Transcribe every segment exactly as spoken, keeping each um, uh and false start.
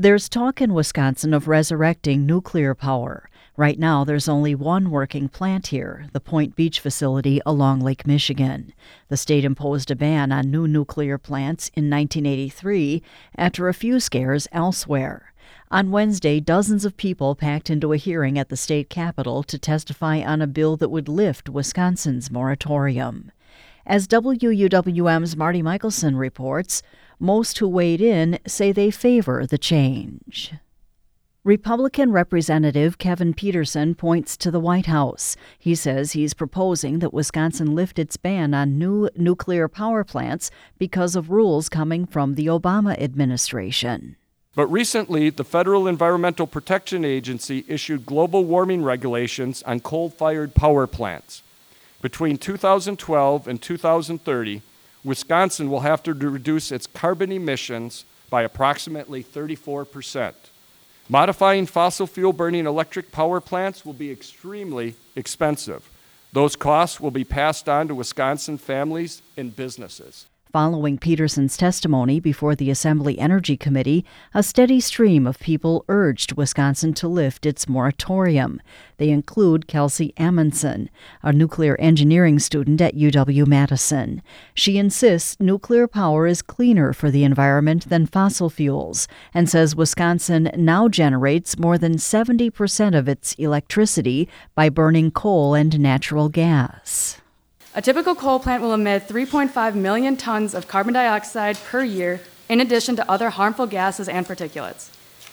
There's talk in Wisconsin of resurrecting nuclear power. Right now, there's only one working plant here, the Point Beach facility along Lake Michigan. The state imposed a ban on new nuclear plants in nineteen eighty-three after a few scares elsewhere. On Wednesday, dozens of people packed into a hearing at the state capitol to testify on a bill that would lift Wisconsin's moratorium. As W U W M's Marty Michelson reports, most who weighed in say they favor the change. Republican Representative Kevin Peterson points to the White House. He says he's proposing that Wisconsin lift its ban on new nuclear power plants because of rules coming from the Obama administration. But recently, the Federal Environmental Protection Agency issued global warming regulations on coal-fired power plants. Between two thousand twelve and two thousand thirty, Wisconsin will have to reduce its carbon emissions by approximately thirty-four percent. Modifying fossil fuel burning electric power plants will be extremely expensive. Those costs will be passed on to Wisconsin families and businesses. Following Peterson's testimony before the Assembly Energy Committee, a steady stream of people urged Wisconsin to lift its moratorium. They include Kelsey Amundson, a nuclear engineering student at U W-Madison. She insists nuclear power is cleaner for the environment than fossil fuels and says Wisconsin now generates more than seventy percent of its electricity by burning coal and natural gas. A typical coal plant will emit three point five million tons of carbon dioxide per year, in addition to other harmful gases and particulates.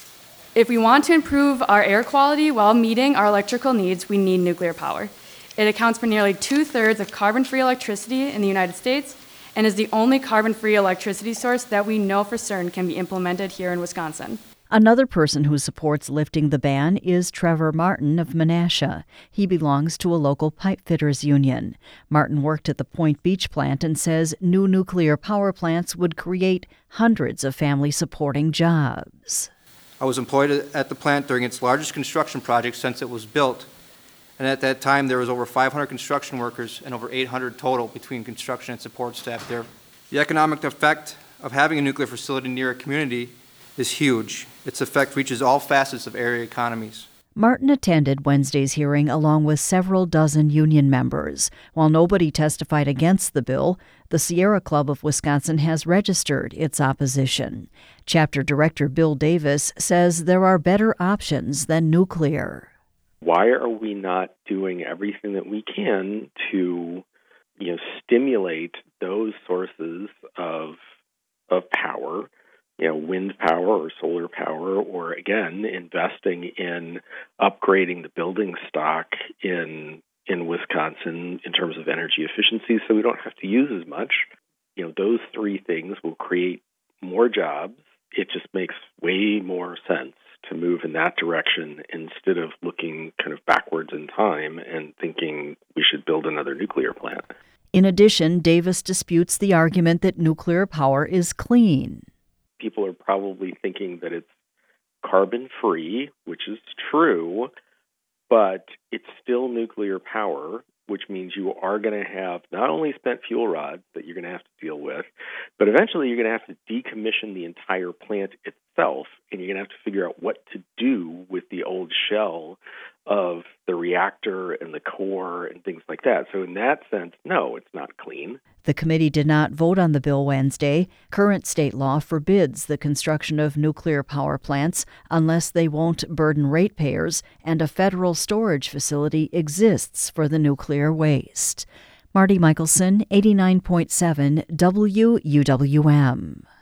If we want to improve our air quality while meeting our electrical needs, we need nuclear power. It accounts for nearly two-thirds of carbon-free electricity in the United States and is the only carbon-free electricity source that we know for certain can be implemented here in Wisconsin. Another person who supports lifting the ban is Trevor Martin of Menasha. He belongs to a local pipe fitters union. Martin worked at the Point Beach plant and says new nuclear power plants would create hundreds of family-supporting jobs. I was employed at the plant during its largest construction project since it was built, and at that time there was over five hundred construction workers and over eight hundred total between construction and support staff there. The economic effect of having a nuclear facility near a community is huge. Its effect reaches all facets of area economies. Martin attended Wednesday's hearing along with several dozen union members. While nobody testified against the bill, the Sierra Club of Wisconsin has registered its opposition. Chapter Director Bill Davis says there are better options than nuclear. Why are we not doing everything that we can to, you know, stimulate those sources of of power? You know, wind power or solar power, or again, investing in upgrading the building stock in in Wisconsin in terms of energy efficiency so we don't have to use as much. You know, those three things will create more jobs. It just makes way more sense to move in that direction instead of looking kind of backwards in time and thinking we should build another nuclear plant. In addition, Davis disputes the argument that nuclear power is clean. People are probably thinking that it's carbon-free, which is true, but it's still nuclear power, which means you are going to have not only spent fuel rods that you're going to have to deal with, but eventually you're going to have to decommission the entire plant itself, and you're going to have to figure out what to do with the old shell of the reactor and the core and things like that. So in that sense, no, it's not clean. The committee did not vote on the bill Wednesday. Current state law forbids the construction of nuclear power plants unless they won't burden ratepayers and a federal storage facility exists for the nuclear waste. Marty Michelson, eighty-nine point seven W U W M.